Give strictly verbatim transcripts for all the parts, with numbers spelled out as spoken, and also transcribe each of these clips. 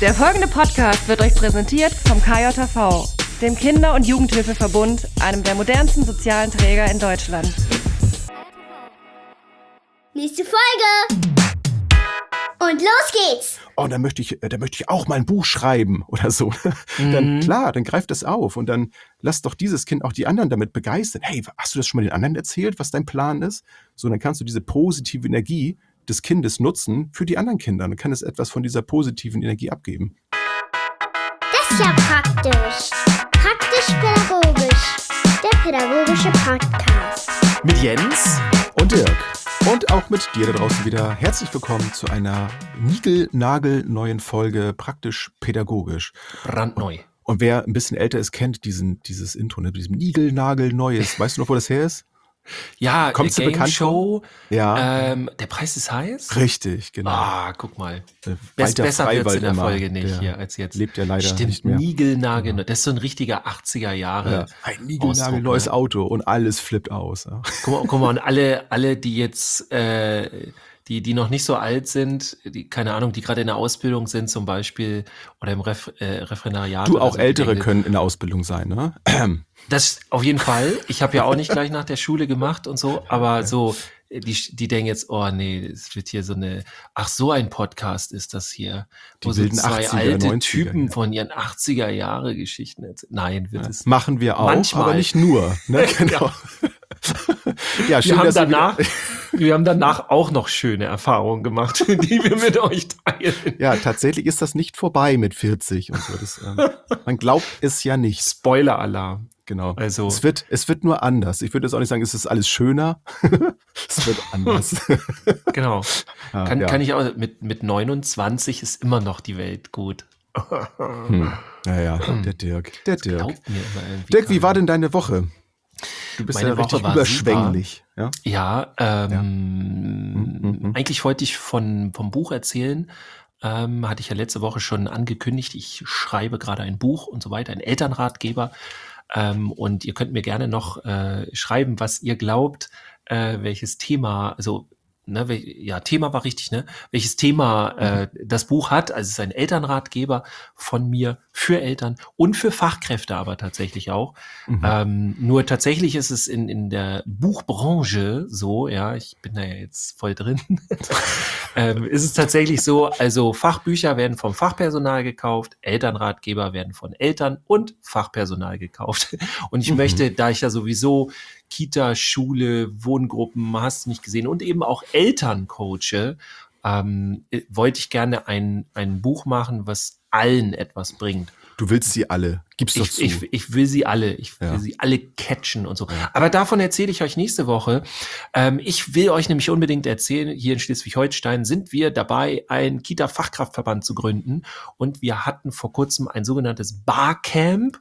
Der folgende Podcast wird euch präsentiert vom K J V, dem Kinder- und Jugendhilfeverbund, einem der modernsten sozialen Träger in Deutschland. Nächste Folge! Und los geht's! Oh, da möchte ich, da möchte ich auch mal ein Buch schreiben oder so. Mhm. Dann klar, dann greift das auf und dann lass doch dieses Kind auch die anderen damit begeistern. Hey, hast du das schon mal den anderen erzählt, was dein Plan ist? So, dann kannst du diese positive Energie des Kindes nutzen für die anderen Kinder. Dann kann es etwas von dieser positiven Energie abgeben. Das ist ja praktisch. Praktisch-pädagogisch. Der pädagogische Podcast. Mit Jens und Dirk. Und auch mit dir da draußen wieder. Herzlich willkommen zu einer niegelnagelneuen Folge Praktisch-pädagogisch. Brandneu. Und wer ein bisschen älter ist, kennt diesen, dieses Intro, ne, mit diesem Niegelnagelneues. Weißt du noch, wo das her ist? Ja, Kommst du Game bekannt Show. Ja. Ähm, der Preis ist heiß? Richtig, genau. Ah, guck mal. Äh, Best, besser Freiwald wird's in der immer. Folge nicht Der hier als jetzt. Lebt ja leider Stimmt, nicht mehr. Niegelnagel. Das ist so ein richtiger achtziger Jahre. Ja. Ein niegelnagelneues ne? Auto und alles flippt aus. Ja. Guck mal, guck mal, und alle, alle, die jetzt, äh, die, die noch nicht so alt sind, die, keine Ahnung, die gerade in der Ausbildung sind zum Beispiel oder im Ref, äh, Referendariat. Du, oder auch so, Ältere denke, können in der Ausbildung sein, ne? Das auf jeden Fall. Ich habe ja auch nicht gleich nach der Schule gemacht und so, aber so, die, die denken jetzt, oh nee, es wird hier so eine, ach so ein Podcast ist das hier, wo Die so wilden zwei achtziger, alte neunziger, Typen ja. von ihren achtziger Jahre Geschichten erzählen. Nein, wird Ja. es. Machen wir auch, Manchmal. aber nicht nur. Ne? Genau. Ja, schön, Wir haben dass du danach, wieder- wir haben danach auch noch schöne Erfahrungen gemacht, die wir mit euch teilen. Ja, tatsächlich ist das nicht vorbei mit vierzig und so. Das, ähm, man glaubt es ja nicht. Spoiler-Alarm. Genau. Also- es wird, es wird nur anders. Ich würde jetzt auch nicht sagen, es ist alles schöner. Es wird anders. Genau. Ah, Kann, ja. kann ich auch, mit, mit neunundzwanzig ist immer noch die Welt gut. Hm. Naja, der Dirk. Der Dirk. Glaubt mir immer irgendwie Dirk, wie keiner. war denn deine Woche? Du bist Meine ja richtig Woche war überschwänglich. Ja? Ja, ähm, Ja. Mhm, mhm. eigentlich wollte ich von, vom Buch erzählen. Ähm, hatte ich ja letzte Woche schon angekündigt. Ich schreibe gerade ein Buch und so weiter, ein Elternratgeber. Ähm, und ihr könnt mir gerne noch äh, schreiben, was ihr glaubt, äh, welches Thema, also ne, wel, ja, Thema war richtig, ne? Welches Thema äh, das Buch hat. Also es ist ein Elternratgeber von mir für Eltern und für Fachkräfte aber tatsächlich auch. Mhm. Ähm, nur tatsächlich ist es in, in der Buchbranche so, ja, ich bin da ja jetzt voll drin, ähm, ist es tatsächlich so, also Fachbücher werden vom Fachpersonal gekauft, Elternratgeber werden von Eltern und Fachpersonal gekauft. Und ich Mhm. möchte, da ich ja sowieso Kita, Schule, Wohngruppen, hast du nicht gesehen, und eben auch Eltern coache, ähm, äh, wollte ich gerne ein, ein Buch machen, was allen etwas bringt. Du willst sie alle. Gib's doch Ich, zu. ich, ich will sie alle, ich will Ja. sie alle catchen und so. Aber davon erzähle ich euch nächste Woche. Ähm, ich will euch nämlich unbedingt erzählen, hier in Schleswig-Holstein sind wir dabei, einen Kita-Fachkraftverband zu gründen. Und wir hatten vor kurzem ein sogenanntes Barcamp.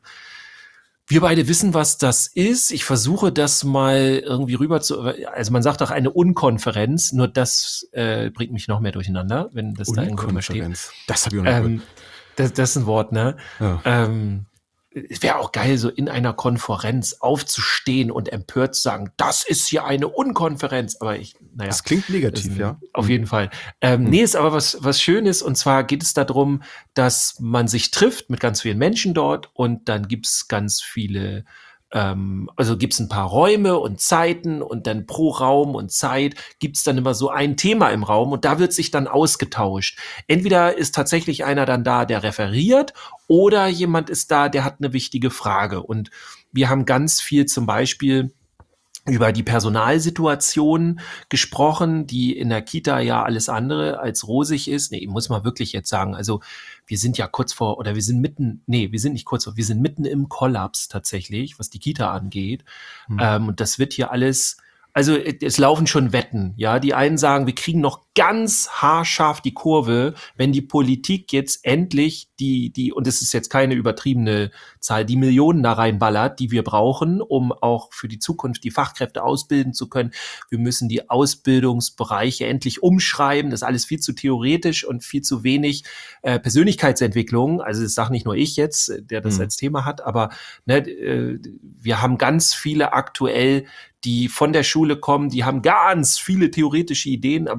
Wir beide wissen, was das ist. Ich versuche das mal irgendwie rüber zu, also man sagt auch eine Unkonferenz, nur das äh, bringt mich noch mehr durcheinander, wenn das da irgendwo immer steht. Unkonferenz. Das habe ich auch noch Ähm, das, das ist ein Wort, ne? Ja. Ähm, es wäre auch geil, so in einer Konferenz aufzustehen und empört zu sagen, das ist hier eine Unkonferenz. Aber ich, naja. Das klingt negativ, Das ist- ja. Auf jeden Fall. Ähm, Hm. Nee, ist aber was, was Schönes. Und zwar geht es darum, dass man sich trifft mit ganz vielen Menschen dort und dann gibt's ganz viele, ähm, also gibt's ein paar Räume und Zeiten und dann pro Raum und Zeit gibt's dann immer so ein Thema im Raum und da wird sich dann ausgetauscht. Entweder ist tatsächlich einer dann da, der referiert, oder jemand ist da, der hat eine wichtige Frage. Und wir haben ganz viel zum Beispiel über die Personalsituation gesprochen, die in der Kita ja alles andere als rosig ist. Nee, muss man wirklich jetzt sagen. Also wir sind ja kurz vor, oder wir sind mitten, nee, wir sind nicht kurz vor, wir sind mitten im Kollaps tatsächlich, was die Kita angeht. Hm. Ähm, und das wird hier alles, also es laufen schon Wetten, ja. Die einen sagen, wir kriegen noch ganz haarscharf die Kurve, wenn die Politik jetzt endlich die, die, und es ist jetzt keine übertriebene Zahl, die Millionen da reinballert, die wir brauchen, um auch für die Zukunft die Fachkräfte ausbilden zu können. Wir müssen die Ausbildungsbereiche endlich umschreiben. Das ist alles viel zu theoretisch und viel zu wenig äh, Persönlichkeitsentwicklung. Also das sage nicht nur ich jetzt, der das Mhm. als Thema hat, aber ne, äh, wir haben ganz viele aktuell, die von der Schule kommen, die haben ganz viele theoretische Ideen, aber die kommen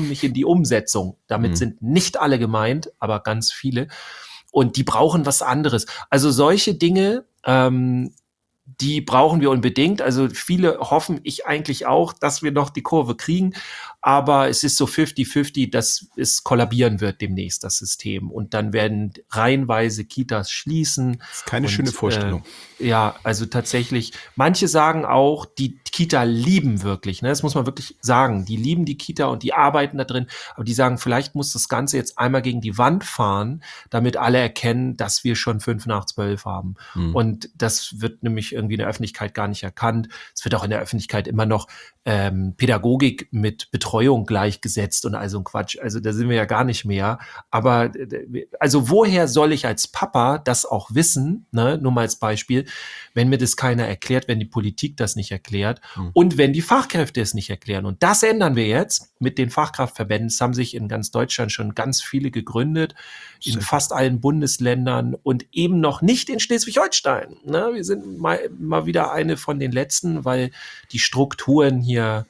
kommen nicht in die Umsetzung. Damit mhm. sind nicht alle gemeint, aber ganz viele. Und die brauchen was anderes. Also solche Dinge, ähm, die brauchen wir unbedingt. Also viele hoffen, ich eigentlich auch, dass wir noch die Kurve kriegen. Aber es ist so fifty fifty, dass es kollabieren wird demnächst, das System. Und dann werden reihenweise Kitas schließen. Das ist keine und, schöne Vorstellung. Äh, ja, also tatsächlich. Manche sagen auch, die Kita lieben wirklich, ne? Das muss man wirklich sagen. Die lieben die Kita und die arbeiten da drin. Aber die sagen, vielleicht muss das Ganze jetzt einmal gegen die Wand fahren, damit alle erkennen, dass wir schon fünf nach zwölf haben. Hm. Und das wird nämlich irgendwie in der Öffentlichkeit gar nicht erkannt. Es wird auch in der Öffentlichkeit immer noch ähm, Pädagogik mit Betreuung gleichgesetzt und all so ein Quatsch. Also da sind wir ja gar nicht mehr. Aber also woher soll ich als Papa das auch wissen, ne? Nur mal als Beispiel, wenn mir das keiner erklärt, wenn die Politik das nicht erklärt hm. und wenn die Fachkräfte es nicht erklären. Und das ändern wir jetzt mit den Fachkraftverbänden. Es haben sich in ganz Deutschland schon ganz viele gegründet, in fast allen Bundesländern und eben noch nicht in Schleswig-Holstein. Ne? Wir sind mal, mal wieder eine von den letzten, weil die Strukturen hier,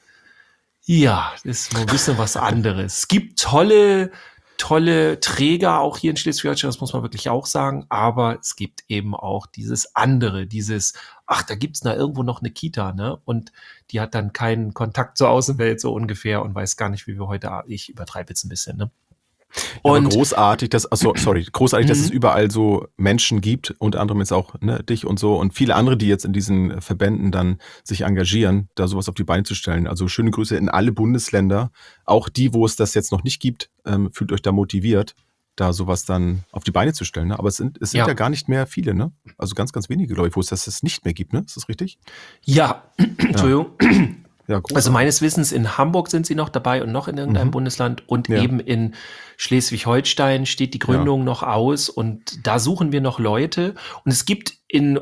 ja, das ist ein bisschen was anderes. Es gibt tolle tolle Träger auch hier in Schleswig-Holstein, das muss man wirklich auch sagen, aber es gibt eben auch dieses andere, dieses, ach, da gibt's da irgendwo noch eine Kita, ne? Und die hat dann keinen Kontakt zur Außenwelt so ungefähr und weiß gar nicht, wie wir heute, ich übertreibe jetzt ein bisschen, ne? Ja, und großartig, dass, also, sorry, großartig, dass es überall so Menschen gibt, unter anderem jetzt auch ne, dich und so und viele andere, die jetzt in diesen Verbänden dann sich engagieren, da sowas auf die Beine zu stellen. Also schöne Grüße in alle Bundesländer, auch die, wo es das jetzt noch nicht gibt, ähm, fühlt euch da motiviert, da sowas dann auf die Beine zu stellen. Ne? Aber es sind, es sind ja. ja gar nicht mehr viele, ne? Also ganz, ganz wenige, glaube ich, wo es das nicht mehr gibt, ne? Ist das richtig? Ja, Entschuldigung. Ja, also meines Wissens in Hamburg sind sie noch dabei und noch in irgendeinem mhm. Bundesland und ja. eben in Schleswig-Holstein steht die Gründung ja. noch aus und da suchen wir noch Leute und es gibt in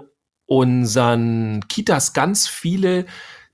unseren Kitas ganz viele,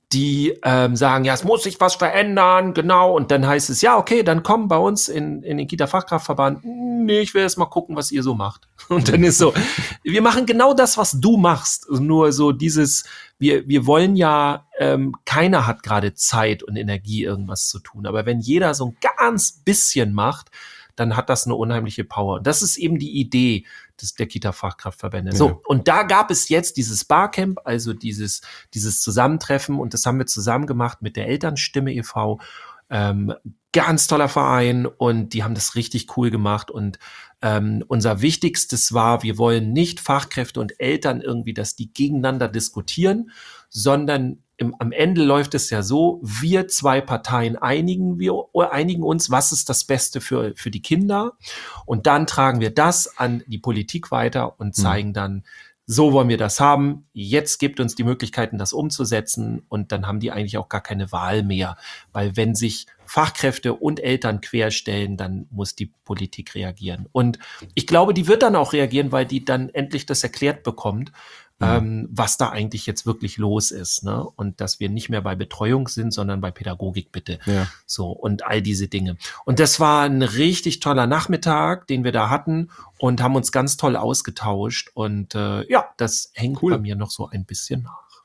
die ähm, sagen, ja, es muss sich was verändern, genau, und dann heißt es, ja, okay, dann komm bei uns in, in den Kita-Fachkraftverband, nee, ich will erst mal gucken, was ihr so macht. Und dann ist so, wir machen genau das, was du machst, nur so dieses, wir wir wollen ja, ähm, keiner hat gerade Zeit und Energie, irgendwas zu tun, aber wenn jeder so ein ganz bisschen macht, dann hat das eine unheimliche Power. Und das ist eben die Idee des, der Kita-Fachkraftverbände. Ja. So, und da gab es jetzt dieses Barcamp, also dieses, dieses Zusammentreffen, und das haben wir zusammen gemacht mit der Elternstimme e V Ähm, ganz toller Verein, und die haben das richtig cool gemacht. Und ähm, unser Wichtigstes war, wir wollen nicht Fachkräfte und Eltern irgendwie, dass die gegeneinander diskutieren, sondern Im, am Ende läuft es ja so, wir zwei Parteien einigen wir einigen uns, was ist das Beste für für die Kinder, und dann tragen wir das an die Politik weiter und zeigen dann, so wollen wir das haben, jetzt gibt uns die Möglichkeiten, das umzusetzen, und dann haben die eigentlich auch gar keine Wahl mehr, weil wenn sich Fachkräfte und Eltern querstellen, dann muss die Politik reagieren. Und ich glaube, die wird dann auch reagieren, weil die dann endlich das erklärt bekommt, Ja. Ähm, was da eigentlich jetzt wirklich los ist, ne? Und dass wir nicht mehr bei Betreuung sind, sondern bei Pädagogik, bitte. Ja. So, und all diese Dinge. Und das war ein richtig toller Nachmittag, den wir da hatten, und haben uns ganz toll ausgetauscht. Und äh, ja, das hängt cool. bei mir noch so ein bisschen nach.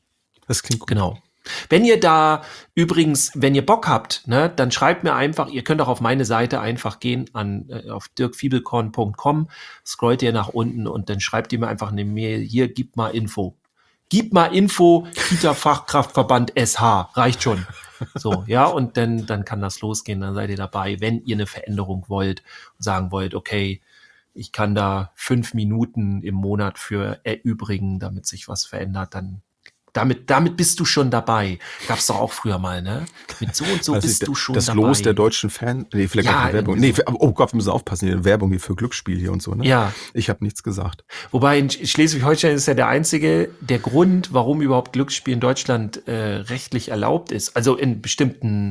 Das klingt gut. Genau. Wenn ihr da übrigens, wenn ihr Bock habt, ne, dann schreibt mir einfach, ihr könnt auch auf meine Seite einfach gehen, an äh, auf dirk fiebelkorn punkt com, scrollt ihr nach unten und dann schreibt ihr mir einfach eine Mail, hier, gib mal Info. Gib mal Info, Kita-Fachkraftverband S H, reicht schon. So, ja, und dann, dann kann das losgehen, dann seid ihr dabei, wenn ihr eine Veränderung wollt und sagen wollt, okay, ich kann da fünf Minuten im Monat für erübrigen, damit sich was verändert, dann Damit, damit bist du schon dabei. Gab's doch auch früher mal, ne? Mit so und so also bist ich, du schon das dabei. Das Los der deutschen Fan... Nee, vielleicht ja, auch Werbung. Nee, oh Gott, wir müssen aufpassen, hier Werbung hier für Glücksspiel hier und so, ne? Ja. Ich habe nichts gesagt. Wobei in Schleswig-Holstein ist ja der einzige, der Grund, warum überhaupt Glücksspiel in Deutschland äh, rechtlich erlaubt ist. Also in bestimmten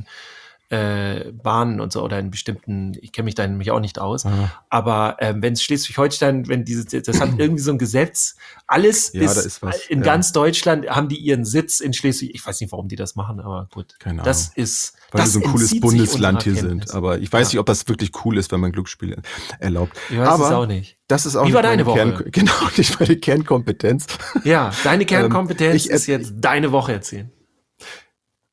äh, Bahnen und so, oder in bestimmten, ich kenne mich da nämlich auch nicht aus, Aha. aber ähm, wenn es Schleswig-Holstein, wenn diese, das hat irgendwie so ein Gesetz, alles ja, ist, da ist was, in ja. ganz Deutschland haben die ihren Sitz in Schleswig, ich weiß nicht, warum die das machen, aber gut. Keine Ahnung. Das ist, Weil das wir so ein cooles Bundesland hier Kenntnis. sind, aber ich weiß ja. nicht, ob das wirklich cool ist, wenn man Glücksspiele erlaubt. Ich weiß aber es auch nicht. Das ist auch Wie war deine Woche? Kern, genau, nicht meine Kernkompetenz. Ja, deine Kernkompetenz ähm, ich, ist jetzt deine Woche erzählen.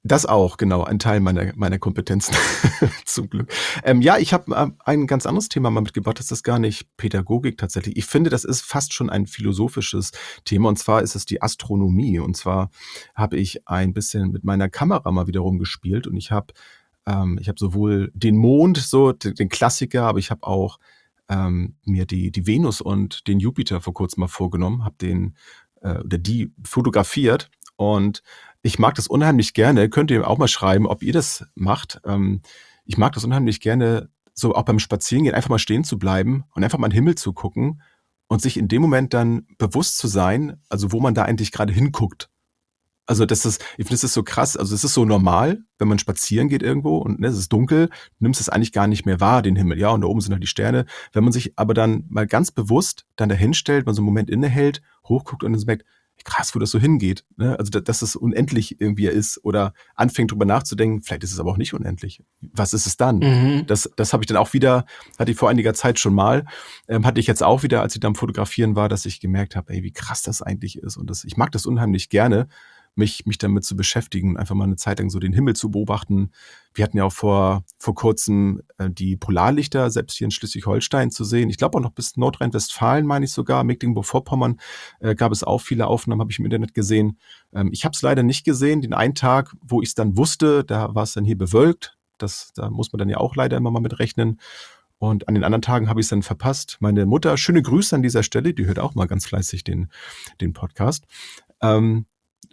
Das auch, genau, ein Teil meiner, meiner Kompetenzen, zum Glück. Ähm, ja, ich habe äh, ein ganz anderes Thema mal mitgebracht, das ist gar nicht Pädagogik tatsächlich. Ich finde, das ist fast schon ein philosophisches Thema, und zwar ist es die Astronomie. Und zwar habe ich ein bisschen mit meiner Kamera mal wieder rumgespielt, und ich habe ähm, ich habe sowohl den Mond, so den, den Klassiker, aber ich habe auch ähm, mir die, die Venus und den Jupiter vor kurzem mal vorgenommen, habe den äh, oder die fotografiert, und ich mag das unheimlich gerne. Könnt ihr auch mal schreiben, ob ihr das macht. Ähm, ich mag das unheimlich gerne, so auch beim Spazierengehen einfach mal stehen zu bleiben und einfach mal in den Himmel zu gucken und sich in dem Moment dann bewusst zu sein, also wo man da eigentlich gerade hinguckt. Also das ist, ich finde, das ist so krass. Also es ist so normal, wenn man spazieren geht irgendwo und ne, es ist dunkel, du nimmst es eigentlich gar nicht mehr wahr, den Himmel. Ja, und da oben sind halt die Sterne. Wenn man sich aber dann mal ganz bewusst dann dahin stellt, man so einen Moment innehält, hochguckt und dann so merkt, krass, wo das so hingeht. Ne? Also, da- dass es unendlich irgendwie ist, oder anfängt drüber nachzudenken, vielleicht ist es aber auch nicht unendlich. Was ist es dann? Mhm. Das, das habe ich dann auch wieder, hatte ich vor einiger Zeit schon mal, ähm, hatte ich jetzt auch wieder, als ich da am Fotografieren war, dass ich gemerkt habe, ey, wie krass das eigentlich ist. Und das, ich mag das unheimlich gerne, mich, mich damit zu beschäftigen und einfach mal eine Zeit lang so den Himmel zu beobachten. Wir hatten ja auch vor, vor kurzem äh, die Polarlichter, selbst hier in Schleswig-Holstein zu sehen. Ich glaube auch noch bis Nordrhein-Westfalen, meine ich sogar. Mecklenburg-Vorpommern äh, gab es auch viele Aufnahmen, habe ich im Internet gesehen. Ähm, ich habe es leider nicht gesehen. Den einen Tag, wo ich es dann wusste, da war es dann hier bewölkt. Das, da muss man dann ja auch leider immer mal mit rechnen. Und an den anderen Tagen habe ich es dann verpasst. Meine Mutter, schöne Grüße an dieser Stelle, die hört auch mal ganz fleißig den, den Podcast. Ähm,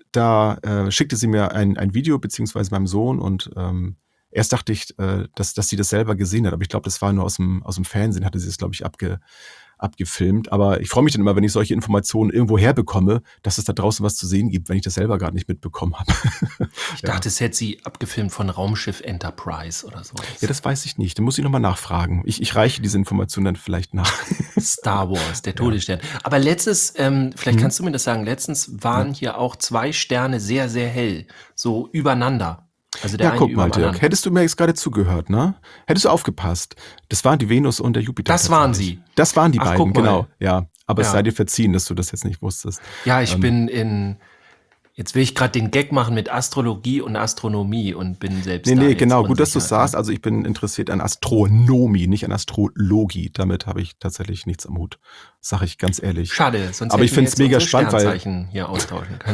da äh, schickte sie mir ein, ein Video, beziehungsweise meinem Sohn, und ähm, erst dachte ich, äh, dass, dass sie das selber gesehen hat, aber ich glaube, das war nur aus dem, aus dem Fernsehen, hatte sie es, glaube ich, abge, abgefilmt. Aber ich freue mich dann immer, wenn ich solche Informationen irgendwo herbekomme, dass es da draußen was zu sehen gibt, wenn ich das selber gerade nicht mitbekommen habe. Ich dachte, es hätte sie abgefilmt von Raumschiff Enterprise oder so. Ja, das weiß ich nicht. Da muss ich nochmal nachfragen. Ich, ich reiche diese Information dann vielleicht nach. Star Wars, der Todesstern. Aber letztes, ähm, vielleicht Hm? kannst du mir das sagen, letztens waren hier auch zwei Sterne sehr, sehr hell, so übereinander. Also der Ja, eine guck über mal, dem Dirk. anderen. Hättest du mir jetzt gerade zugehört, ne? Hättest du aufgepasst. Das waren die Venus und der Jupiter. Das waren tatsächlich. sie. Das waren die Ach, beiden, guck mal. genau. Ja, aber es Ja. sei dir verziehen, dass du das jetzt nicht wusstest. Ja, ich Ähm, bin in, jetzt will ich gerade den Gag machen mit Astrologie und Astronomie und bin selbst Nee, da nee, jetzt genau. Gut, dass du unsicher, sagst. ne? Also ich bin interessiert an Astronomie, nicht an Astrologie. Damit habe ich tatsächlich nichts am Hut. Sag ich ganz ehrlich. Schade, sonst Aber ich hätten wir find's jetzt mega unsere spannend, weil- Sternzeichen hier austauschen können.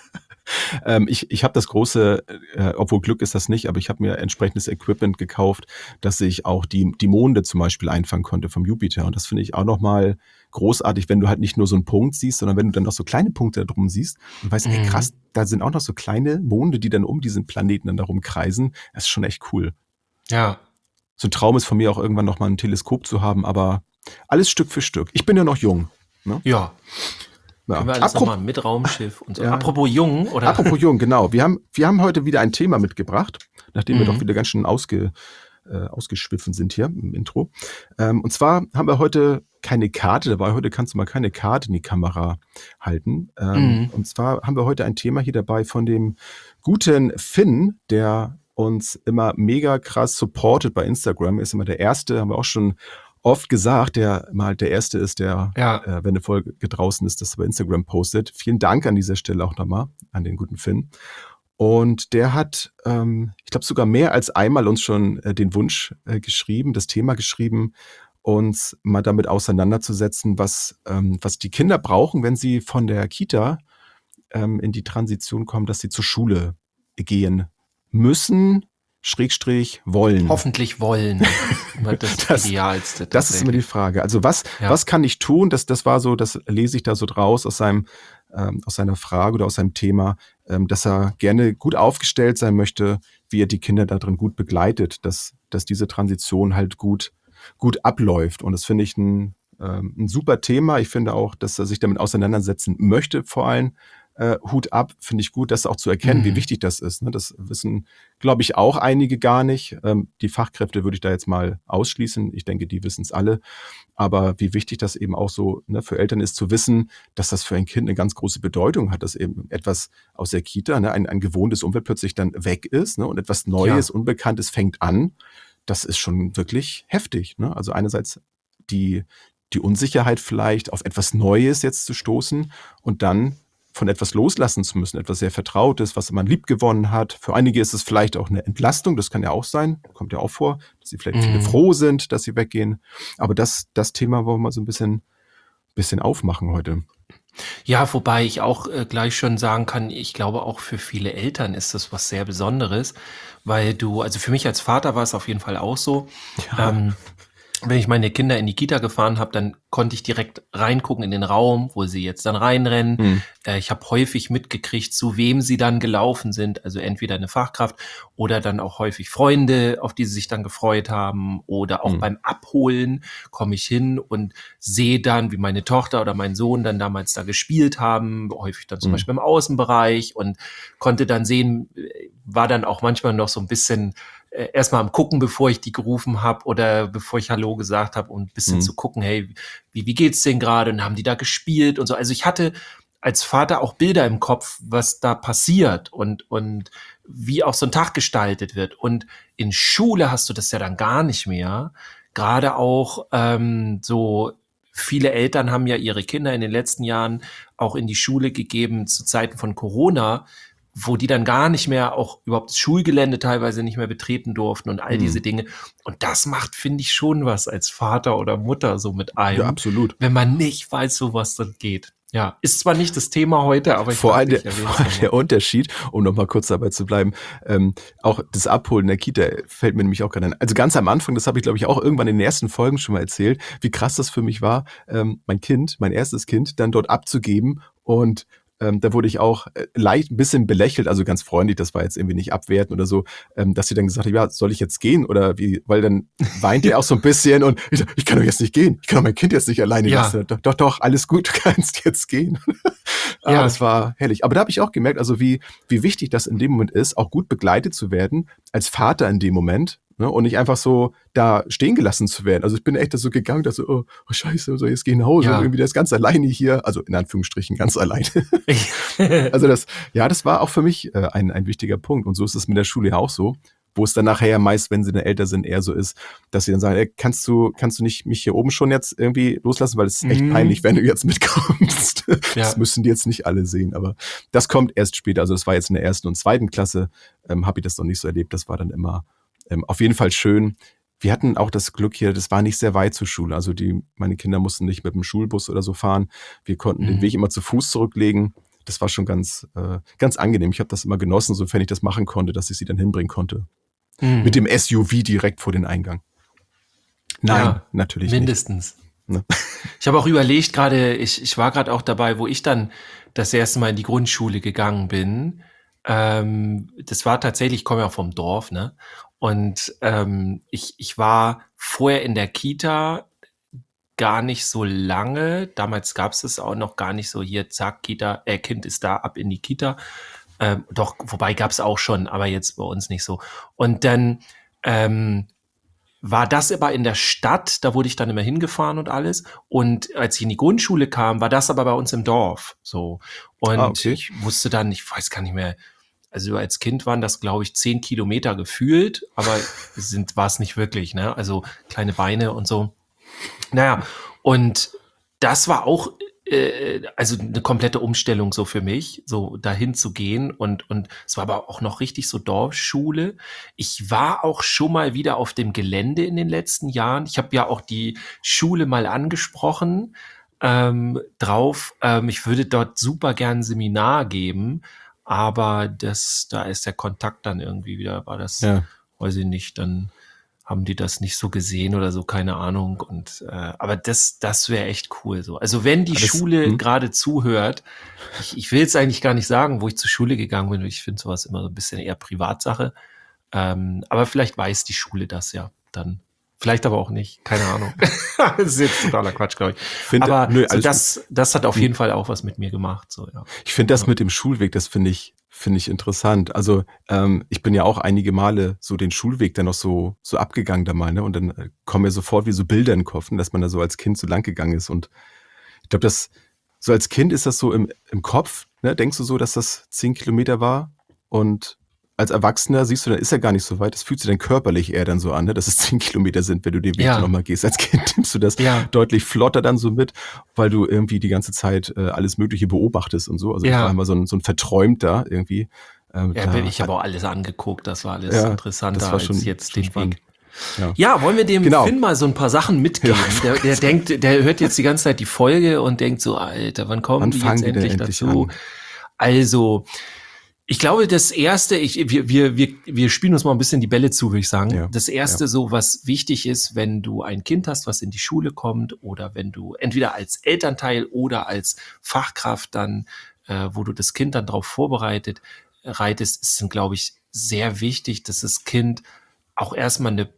Ähm, ich ich habe das große, äh, obwohl Glück ist das nicht, aber ich habe mir entsprechendes Equipment gekauft, dass ich auch die, die Monde zum Beispiel einfangen konnte vom Jupiter. Und das finde ich auch nochmal großartig, wenn du halt nicht nur so einen Punkt siehst, sondern wenn du dann noch so kleine Punkte da drum siehst und weißt, ey Mhm. krass, da sind auch noch so kleine Monde, die dann um diesen Planeten dann darum kreisen. Das ist schon echt cool. Ja, So ein Traum ist von mir auch irgendwann nochmal ein Teleskop zu haben, aber alles Stück für Stück. Ich bin ja noch jung. Ne? ja. Ja. Können wir alles Apro- nochmal mit Raumschiff und so. Ja. Apropos jung, oder? Apropos jung, genau. Wir haben, wir haben heute wieder ein Thema mitgebracht, nachdem wir Mhm. doch wieder ganz schön ausge, äh, ausgeschwiffen sind hier im Intro. Ähm, und zwar haben wir heute keine Karte dabei. Heute kannst du mal keine Karte in die Kamera halten. Ähm, Mhm. Und zwar haben wir heute ein Thema hier dabei von dem guten Finn, der uns immer mega krass supportet bei Instagram. Er ist immer der Erste, haben wir auch schon oft gesagt, der immer halt der Erste ist, der, Ja. äh, wenn eine Folge draußen ist, das bei Instagram postet. Vielen Dank an dieser Stelle auch nochmal an den guten Finn. Und der hat, ähm, ich glaube, sogar mehr als einmal uns schon äh, den Wunsch äh, geschrieben, das Thema geschrieben, uns mal damit auseinanderzusetzen, was, ähm, was die Kinder brauchen, wenn sie von der Kita ähm, in die Transition kommen, dass sie zur Schule gehen müssen, Schrägstrich wollen. Hoffentlich wollen. Immer das, Das- Idealste. Das ist immer die tatsächlich. Frage. Also was, Ja. was kann ich tun? Das, das war so, das lese ich da so draus aus seinem, ähm, aus seiner Frage oder aus seinem Thema, ähm, dass er gerne gut aufgestellt sein möchte, wie er die Kinder da drin gut begleitet, dass, dass diese Transition halt gut, gut abläuft. Und das finde ich ein, ähm, ein super Thema. Ich finde auch, dass er sich damit auseinandersetzen möchte, vor allem. Äh, Hut ab, finde ich gut, das auch zu erkennen, Mhm. wie wichtig das ist. Ne? Das wissen, glaube ich, auch einige gar nicht. Ähm, die Fachkräfte würde ich da jetzt mal ausschließen. Ich denke, die wissen es alle. Aber wie wichtig das eben auch so, ne, für Eltern ist, zu wissen, dass das für ein Kind eine ganz große Bedeutung hat, dass eben etwas aus der Kita, ne, ein, ein gewohntes Umfeld plötzlich dann weg ist, ne, und etwas Neues, Ja. Unbekanntes fängt an. Das ist schon wirklich heftig. Ne? Also einerseits die, die Unsicherheit vielleicht, auf etwas Neues jetzt zu stoßen und dann von etwas loslassen zu müssen, etwas sehr Vertrautes, was man lieb gewonnen hat. Für einige ist es vielleicht auch eine Entlastung, das kann ja auch sein, kommt ja auch vor, dass sie vielleicht viele Mhm. froh sind, dass sie weggehen. Aber das, das Thema wollen wir mal so ein bisschen, bisschen aufmachen heute. Ja, wobei ich auch äh, gleich schon sagen kann, ich glaube auch für viele Eltern ist das was sehr Besonderes, weil du, also für mich als Vater war es auf jeden Fall auch so. Ja. Ähm, wenn ich meine Kinder in die Kita gefahren habe, dann konnte ich direkt reingucken in den Raum, wo sie jetzt dann reinrennen. Mhm. Äh, ich habe häufig mitgekriegt, zu wem sie dann gelaufen sind. Also entweder eine Fachkraft oder dann auch häufig Freunde, auf die sie sich dann gefreut haben. Oder auch Mhm. beim Abholen komme ich hin und sehe dann, wie meine Tochter oder mein Sohn dann damals da gespielt haben. Häufig dann zum Mhm. Beispiel im Außenbereich und konnte dann sehen, äh, war dann auch manchmal noch so ein bisschen äh, erstmal am Gucken, bevor ich die gerufen habe oder bevor ich Hallo gesagt habe, und ein bisschen Mhm. zu gucken, hey, wie, wie geht's denen gerade und haben die da gespielt und so. Also ich hatte als Vater auch Bilder im Kopf, was da passiert und, und wie auch so ein Tag gestaltet wird. Und in Schule hast du das ja dann gar nicht mehr. Gerade auch ähm, so viele Eltern haben ja ihre Kinder in den letzten Jahren auch in die Schule gegeben zu Zeiten von Corona, wo die dann gar nicht mehr auch überhaupt das Schulgelände teilweise nicht mehr betreten durften und all Mhm. diese Dinge. Und das macht, finde ich, schon was als Vater oder Mutter so mit Ja, einem, absolut. wenn man nicht weiß, so was dann geht. Ja, ist zwar nicht das Thema heute, aber ich Vor dachte, allem der, ich erwähne vor es allem nochmal. der Unterschied, um nochmal kurz dabei zu bleiben, ähm, auch das Abholen der Kita fällt mir nämlich auch gerade ein. Also ganz am Anfang, das habe ich glaube ich auch irgendwann in den ersten Folgen schon mal erzählt, wie krass das für mich war, ähm, mein Kind, mein erstes Kind, dann dort abzugeben, und ähm, da wurde ich auch äh, leicht ein bisschen belächelt, also ganz freundlich, das war jetzt irgendwie nicht abwertend oder so, ähm, dass sie dann gesagt hat, ja, soll ich jetzt gehen oder wie, weil dann weinte er auch so ein bisschen und ich, ich kann doch jetzt nicht gehen, ich kann doch mein Kind jetzt nicht alleine Ja. lassen. Doch, doch, doch, alles gut, du kannst jetzt gehen. Ah, Ja. das war herrlich. Aber da habe ich auch gemerkt, also wie, wie wichtig das in dem Moment ist, auch gut begleitet zu werden, als Vater in dem Moment, ne, und nicht einfach so da stehen gelassen zu werden. Also ich bin echt so gegangen, dass so, oh, oh scheiße, so jetzt geh nach Hause, Ja. und irgendwie der ist ganz alleine hier, also in Anführungsstrichen ganz alleine. Also das, ja, das war auch für mich äh, ein, ein wichtiger Punkt. Und so ist es mit der Schule ja auch so, wo es dann nachher ja meist, wenn sie dann älter sind, eher so ist, dass sie dann sagen, ey, kannst du, kannst du nicht mich hier oben schon jetzt irgendwie loslassen, weil es ist echt Mhm. peinlich, wenn du jetzt mitkommst. Ja. Das müssen die jetzt nicht alle sehen, aber das kommt erst später. Also das war jetzt in der ersten und zweiten Klasse, ähm, habe ich das noch nicht so erlebt. Das war dann immer ähm, auf jeden Fall schön. Wir hatten auch das Glück hier, das war nicht sehr weit zur Schule. Also die, meine Kinder mussten nicht mit dem Schulbus oder so fahren. Wir konnten den Mhm. Weg immer zu Fuß zurücklegen. Das war schon ganz, äh, ganz angenehm. Ich habe das immer genossen, sofern ich das machen konnte, dass ich sie dann hinbringen konnte. Mhm. Mit dem S U V direkt vor den Eingang. Nein, Ja, natürlich mindestens. nicht. Ne? Ich habe auch überlegt gerade, ich, ich war gerade auch dabei, wo ich dann das erste Mal in die Grundschule gegangen bin. Ähm, das war tatsächlich, ich komme ja vom Dorf, ne? Und ähm, ich, ich war vorher in der Kita gar nicht so lange. Damals gab es es auch noch gar nicht so, hier, zack, Kita, äh, Kind ist da, ab in die Kita. Ähm, doch, wobei gab es auch schon, aber jetzt bei uns nicht so. Und dann ähm, war das aber in der Stadt, da wurde ich dann immer hingefahren und alles. Und als ich in die Grundschule kam, war das aber bei uns im Dorf. So. Und Ah, okay. ich wusste dann, ich weiß gar nicht mehr, also als Kind waren das, glaube ich, zehn Kilometer gefühlt, aber sind war es nicht wirklich, ne? Also kleine Beine und so. Naja, und das war auch äh, also eine komplette Umstellung so für mich, so dahin zu gehen, und und es war aber auch noch richtig so Dorfschule. Ich war auch schon mal wieder auf dem Gelände in den letzten Jahren. Ich habe ja auch die Schule mal angesprochen ähm, drauf. Ähm, ich würde dort super gern ein Seminar geben, aber das, da ist der Kontakt dann irgendwie wieder, war das, Ja. weiß ich nicht, dann haben die das nicht so gesehen oder so, keine Ahnung. Und äh, aber das, das wäre echt cool so. Also wenn die Aber das- Schule hm. gerade zuhört, ich, ich will jetzt eigentlich gar nicht sagen, wo ich zur Schule gegangen bin. Ich finde sowas immer so ein bisschen eher Privatsache. Ähm, aber vielleicht weiß die Schule das ja dann. Vielleicht aber auch nicht, keine Ahnung. Das ist jetzt totaler Quatsch, glaube ich. Find- aber nö, so alles das, das hat auf Hm. jeden Fall auch was mit mir gemacht. So, ja. Ich finde das Ja. mit dem Schulweg, das finde ich, finde ich interessant. Also ähm, ich bin ja auch einige Male so den Schulweg dann noch so, so abgegangen da mal, ne? Und dann äh, kommen mir sofort wie so Bilder in den Kopf, ne, dass man da so als Kind so lang gegangen ist. Und ich glaube, das so als Kind ist das so im, im Kopf, ne? Denkst du so, dass das zehn Kilometer war? Und als Erwachsener siehst du, dann ist er gar nicht so weit. Das fühlt sich dann körperlich eher dann so an, ne? Dass es zehn Kilometer sind, wenn du den Weg Ja. nochmal gehst. Als Kind nimmst du das Ja. deutlich flotter dann so mit, weil du irgendwie die ganze Zeit äh, alles Mögliche beobachtest und so. Also ich Ja. war immer so ein, so ein Verträumter irgendwie. Ähm, Ja, da ich habe hat- auch alles angeguckt, das war alles Ja, interessanter das war schon- als jetzt schon den spannend. Weg. Ja. Ja, wollen wir dem Genau. Finn mal so ein paar Sachen mitgeben? Ja. Der, der denkt, der hört jetzt die ganze Zeit die Folge und denkt so, Alter, wann kommen Wann die fangen jetzt die denn endlich endlich dazu? an? Also, ich glaube, das erste, ich, wir, wir, wir, wir spielen uns mal ein bisschen die Bälle zu, würde ich sagen. Ja, Das erste, so was wichtig ist, wenn du ein Kind hast, was in die Schule kommt, oder wenn du entweder als Elternteil oder als Fachkraft dann, äh, wo du das Kind dann darauf vorbereitet, reitest, ist, dann, glaube ich, sehr wichtig, dass das Kind auch erstmal eine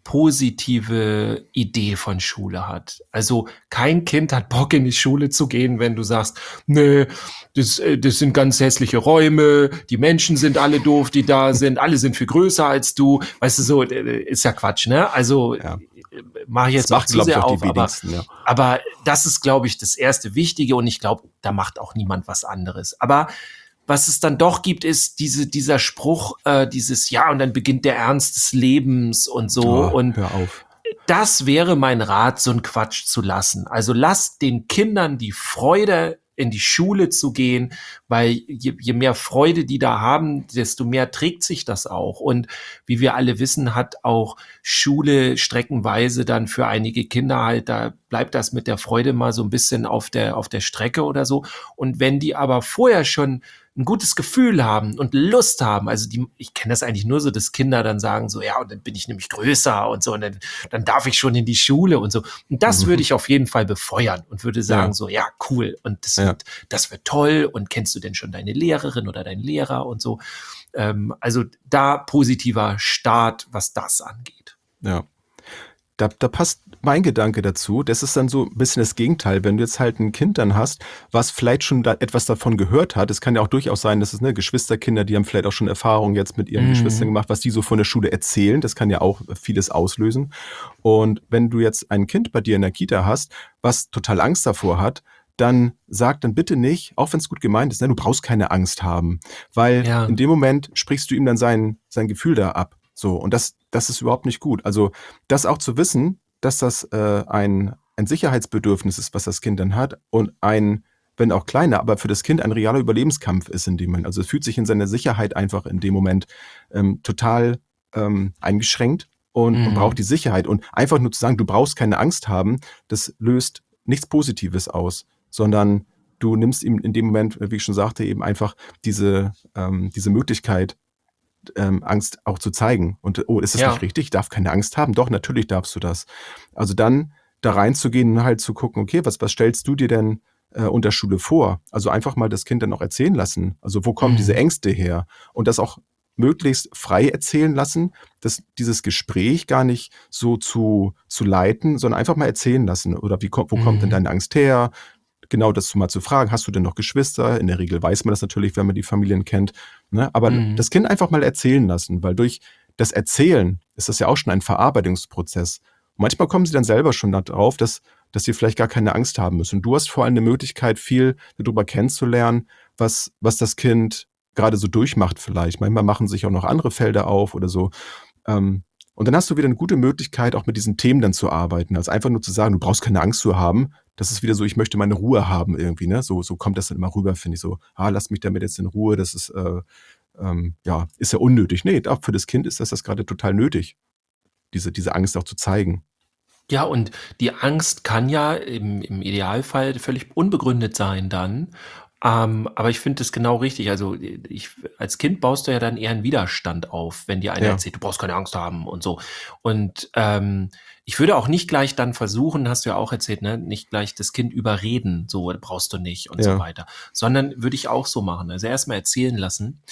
positive Idee von Schule hat. Also kein Kind hat Bock, in die Schule zu gehen, wenn du sagst, nee, das, äh, das sind ganz hässliche Räume, die Menschen sind alle doof, die da sind, alle sind viel größer als du. Weißt du, so äh, ist ja Quatsch, ne? Also Ja. mache ich Das jetzt auch macht, zu glaube ich, sehr auch auf, die aber, wenigsten. Ja. aber das ist, glaube ich, das erste Wichtige und ich glaube, da macht auch niemand was anderes. Aber was es dann doch gibt, ist diese, dieser Spruch, äh, dieses Ja, und dann beginnt der Ernst des Lebens und so. Oh, und hör auf. das wäre mein Rat, so einen Quatsch zu lassen. Also lasst den Kindern die Freude, in die Schule zu gehen, weil je, je mehr Freude die da haben, desto mehr trägt sich das auch. Und wie wir alle wissen, hat auch Schule streckenweise dann für einige Kinder halt, da bleibt das mit der Freude mal so ein bisschen auf der, auf der Strecke oder so. Und wenn die aber vorher schon ein gutes Gefühl haben und Lust haben, also die, ich kenne das eigentlich nur so, dass Kinder dann sagen so, ja, und dann bin ich nämlich größer und so, und dann, dann darf ich schon in die Schule und so. Und das Mhm. würde ich auf jeden Fall befeuern und würde sagen Ja. so, ja, cool, und das, Ja. wird, das wird toll, und kennst du denn schon deine Lehrerin oder deinen Lehrer und so. Ähm, also da positiver Start, was das angeht. Ja. Da, da passt mein Gedanke dazu. Das ist dann so ein bisschen das Gegenteil. Wenn du jetzt halt ein Kind dann hast, was vielleicht schon da etwas davon gehört hat. Es kann ja auch durchaus sein, dass es ne, Geschwisterkinder, die haben vielleicht auch schon Erfahrungen jetzt mit ihren Mhm. Geschwistern gemacht, was die so von der Schule erzählen. Das kann ja auch vieles auslösen. Und wenn du jetzt ein Kind bei dir in der Kita hast, was total Angst davor hat, dann sag dann bitte nicht, auch wenn es gut gemeint ist, ne, du brauchst keine Angst haben. Weil Ja. in dem Moment sprichst du ihm dann sein, sein Gefühl da ab. So, und das, das ist überhaupt nicht gut. Also das auch zu wissen, dass das äh, ein, ein Sicherheitsbedürfnis ist, was das Kind dann hat, und ein, wenn auch kleiner, aber für das Kind ein realer Überlebenskampf ist in dem Moment. Also es fühlt sich in seiner Sicherheit einfach in dem Moment ähm, total ähm, eingeschränkt und, Mhm. und braucht die Sicherheit. Und einfach nur zu sagen, du brauchst keine Angst haben, das löst nichts Positives aus, sondern du nimmst ihm in dem Moment, wie ich schon sagte, eben einfach diese, ähm, diese Möglichkeit, ähm, Angst auch zu zeigen. Und oh, ist das Ja. nicht richtig? Ich darf keine Angst haben? Doch, natürlich darfst du das. Also dann da reinzugehen und halt zu gucken, okay, was, was stellst du dir denn äh, unter Schule vor? Also einfach mal das Kind dann auch erzählen lassen. Also wo kommen Mhm. diese Ängste her? Und das auch möglichst frei erzählen lassen, dass dieses Gespräch gar nicht so zu, zu leiten, sondern einfach mal erzählen lassen. Oder wie kommt, wo Mhm. kommt denn deine Angst her? Genau das mal zu fragen. Hast du denn noch Geschwister? In der Regel weiß man das natürlich, wenn man die Familien kennt. Ne? Aber Mhm. das Kind einfach mal erzählen lassen, weil durch das Erzählen ist das ja auch schon ein Verarbeitungsprozess. Manchmal kommen sie dann selber schon darauf, dass, dass sie vielleicht gar keine Angst haben müssen. Und du hast vor allem eine Möglichkeit, viel darüber kennenzulernen, was, was das Kind gerade so durchmacht vielleicht. Manchmal machen sich auch noch andere Felder auf oder so. Ähm, und dann hast du wieder eine gute Möglichkeit, auch mit diesen Themen dann zu arbeiten, als einfach nur zu sagen, du brauchst keine Angst zu haben. Das ist wieder so, ich möchte meine Ruhe haben irgendwie, ne? So, so kommt das dann immer rüber, finde ich so. Ah, lass mich damit jetzt in Ruhe, das ist, äh, ähm, ja, ist ja unnötig. Nee, auch für das Kind ist das, das gerade total nötig, diese, diese Angst auch zu zeigen. Ja, und die Angst kann ja im, im Idealfall völlig unbegründet sein dann. Ähm, aber ich finde das genau richtig. Also ich, als Kind baust du ja dann eher einen Widerstand auf, wenn dir einer Ja. erzählt, du brauchst keine Angst haben und so. Und ähm, ich würde auch nicht gleich dann versuchen, hast du ja auch erzählt, ne, nicht gleich das Kind überreden, so brauchst du nicht und Ja. so weiter. Sondern würde ich auch so machen. Also erstmal erzählen lassen.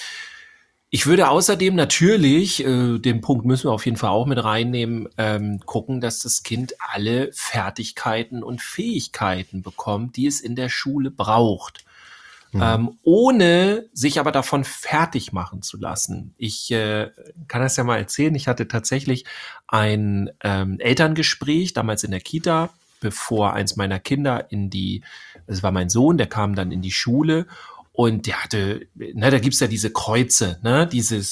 Ich würde außerdem natürlich, äh, den Punkt müssen wir auf jeden Fall auch mit reinnehmen, ähm, gucken, dass das Kind alle Fertigkeiten und Fähigkeiten bekommt, die es in der Schule braucht. Mhm. Ähm, ohne sich aber davon fertig machen zu lassen. Ich äh, kann das ja mal erzählen. Ich hatte tatsächlich ein ähm, Elterngespräch, damals in der Kita, bevor eins meiner Kinder in die, das war mein Sohn, der kam dann in die Schule und der hatte, ne, da gibt's ja diese Kreuze, ne, dieses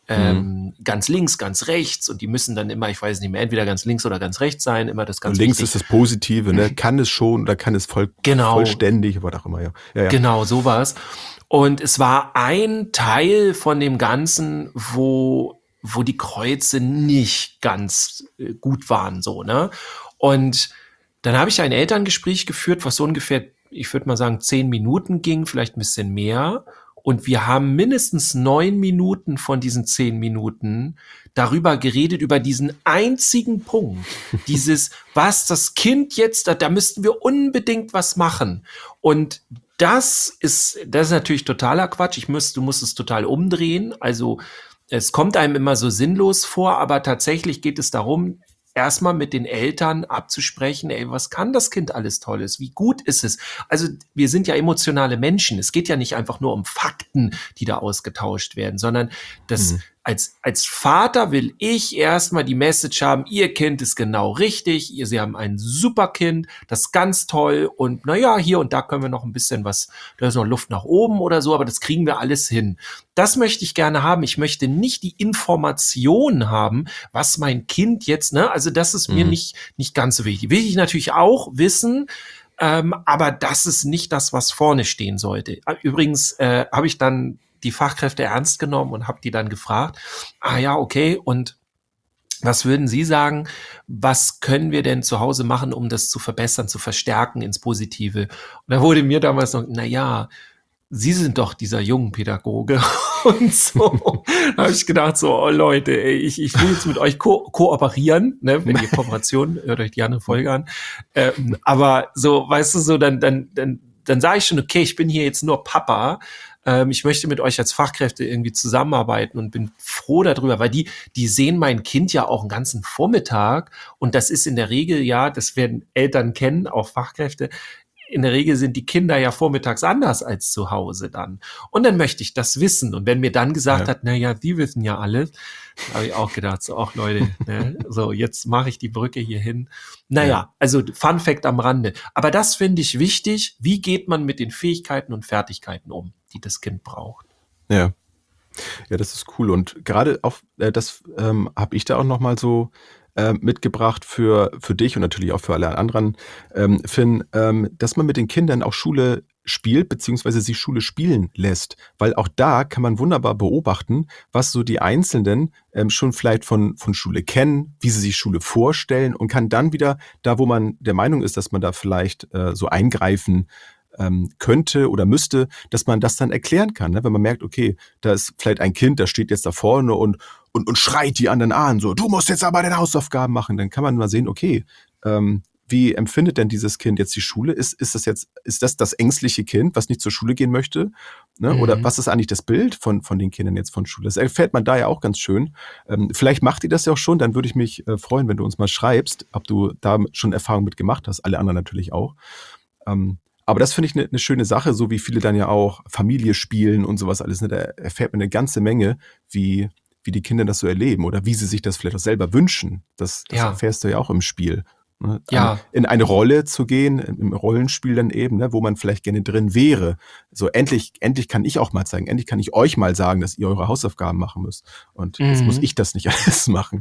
ähm, ganz links, ganz rechts und die müssen dann immer, ich weiß nicht mehr, entweder ganz links oder ganz rechts sein, immer das ganz Und links wichtig. ist das Positive, ne? Kann es schon oder kann es voll, Genau. vollständig, was auch immer, ja. ja, ja. Genau, sowas. Und es war ein Teil von dem Ganzen, wo, wo die Kreuze nicht ganz äh, gut waren, so, ne? Und dann habe ich ein Elterngespräch geführt, was so ungefähr, ich würde mal sagen, zehn Minuten ging, vielleicht ein bisschen mehr. Und wir haben mindestens neun Minuten von diesen zehn Minuten darüber geredet, über diesen einzigen Punkt. Dieses, was das Kind jetzt, da, da müssten wir unbedingt was machen. Und das ist, das ist natürlich totaler Quatsch. Ich muss, du musst es total umdrehen. Also es kommt einem immer so sinnlos vor, aber tatsächlich geht es darum, erstmal mit den Eltern abzusprechen, ey, was kann das Kind alles Tolles? Wie gut ist es? Also wir sind ja emotionale Menschen. Es geht ja nicht einfach nur um Fakten, die da ausgetauscht werden, sondern das Mhm. als, als Vater will ich erstmal die Message haben, ihr Kind ist genau richtig, ihr, sie haben ein super Kind, das ist ganz toll und naja, hier und da können wir noch ein bisschen was, da ist noch Luft nach oben oder so, aber das kriegen wir alles hin. Das möchte ich gerne haben. Ich möchte nicht die Information haben, was mein Kind jetzt, ne, also das ist mir Mhm. nicht, nicht ganz so wichtig. Will ich natürlich auch wissen, ähm, aber das ist nicht das, was vorne stehen sollte. Übrigens äh, habe ich dann die Fachkräfte ernst genommen und habe die dann gefragt, ah ja, okay, und was würden Sie sagen, was können wir denn zu Hause machen, um das zu verbessern, zu verstärken ins Positive? Und da wurde mir damals noch, na ja, Sie sind doch dieser Jungenpädagoge und so. Da habe ich gedacht so, oh Leute, ey, ich, ich will jetzt mit euch ko- kooperieren, ne, wenn ihr Kooperation, hört euch die andere Folge an. Ähm, aber so, weißt du, so, dann, dann, dann, dann sage ich schon, okay, ich bin hier jetzt nur Papa. Ähm, ich möchte mit euch als Fachkräfte irgendwie zusammenarbeiten und bin froh darüber, weil die, die sehen mein Kind ja auch einen ganzen Vormittag und das ist in der Regel ja, das werden Eltern kennen, auch Fachkräfte, in der Regel sind die Kinder ja vormittags anders als zu Hause dann. Und dann möchte ich das wissen. Und wenn mir dann gesagt Ja. hat, na ja, die wissen ja alles, habe ich auch gedacht, so, ach Leute, ne, so, jetzt mache ich die Brücke hier hin. Naja, Ja. also Fun Fact am Rande. Aber das finde ich wichtig. Wie geht man mit den Fähigkeiten und Fertigkeiten um, die das Kind braucht? Ja. Ja, das ist cool. Und gerade auch, äh, das ähm, habe ich da auch nochmal so äh, mitgebracht für, für dich und natürlich auch für alle anderen, ähm, Finn, ähm, dass man mit den Kindern auch Schule spielt, beziehungsweise sie Schule spielen lässt. Weil auch da kann man wunderbar beobachten, was so die Einzelnen ähm, schon vielleicht von, von Schule kennen, wie sie sich Schule vorstellen und kann dann wieder, da wo man der Meinung ist, dass man da vielleicht äh, so eingreifen ähm, könnte oder müsste, dass man das dann erklären kann. Ne? Wenn man merkt, okay, da ist vielleicht ein Kind, das steht jetzt da vorne und, und, und schreit die anderen an, so, du musst jetzt aber deine Hausaufgaben machen. Dann kann man mal sehen, okay, ähm, wie empfindet denn dieses Kind jetzt die Schule? Ist, ist das jetzt, ist das das ängstliche Kind, was nicht zur Schule gehen möchte? Ne? Mhm. Oder was ist eigentlich das Bild von, von den Kindern jetzt von Schule? Das erfährt man da ja auch ganz schön. Ähm, vielleicht macht ihr das ja auch schon, dann würde ich mich äh, freuen, wenn du uns mal schreibst, ob du da schon Erfahrung mit gemacht hast, alle anderen natürlich auch. Ähm, aber das finde ich eine ne schöne Sache, so wie viele dann ja auch Familie spielen und sowas alles. Ne? Da erfährt man eine ganze Menge, wie, wie die Kinder das so erleben oder wie sie sich das vielleicht auch selber wünschen. Das, das Ja. erfährst du ja auch im Spiel. Ne? Ja. An, in eine Rolle zu gehen, im Rollenspiel dann eben, ne? Wo man vielleicht gerne drin wäre. So endlich, endlich kann ich auch mal zeigen, endlich kann ich euch mal sagen, dass ihr eure Hausaufgaben machen müsst. Und jetzt Mhm. muss ich das nicht alles machen.